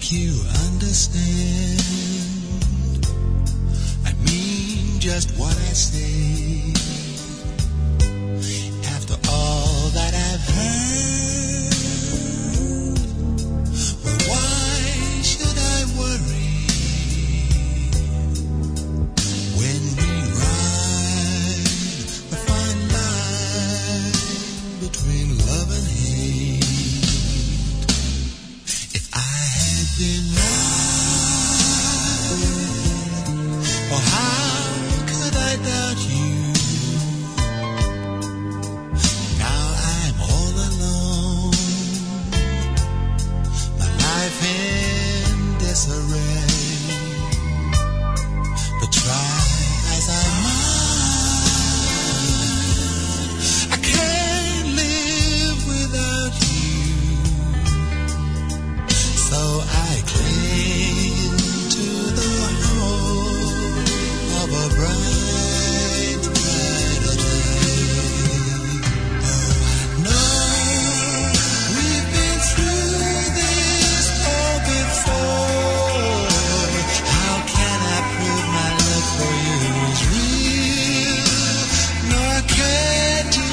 think you understand. I mean just what I say. After all that I've heard, well, why should I worry when we ride the fine line between love and hate? If I had been right, oh, how could I doubt you? Now I'm all alone, my life in disarray. But try as I might, I can't live without you. So I cling to the hope of a bright, brighter day. Oh, I know we've been through this all before. How can I prove my love for you is real? No, I can't do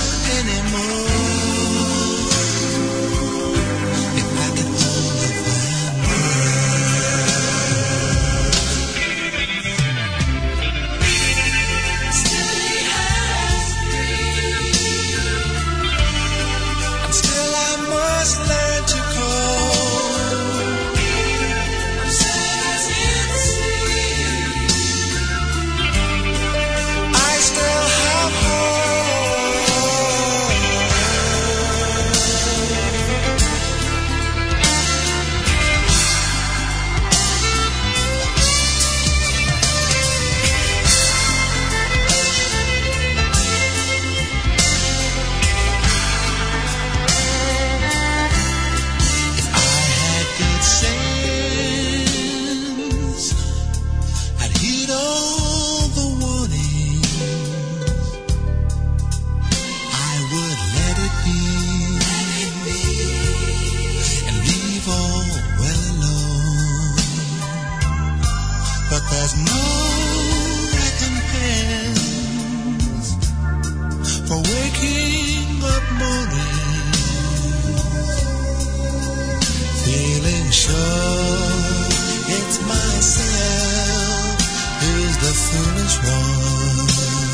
anymore. If I could only find and still I must learn to cope. I'm sad in sea. I still have If I had good sense, I'd heed all the warnings. I would let it be and leave all well alone. But there's no recompense for waking up morning feeling sure it's myself who's the foolish one.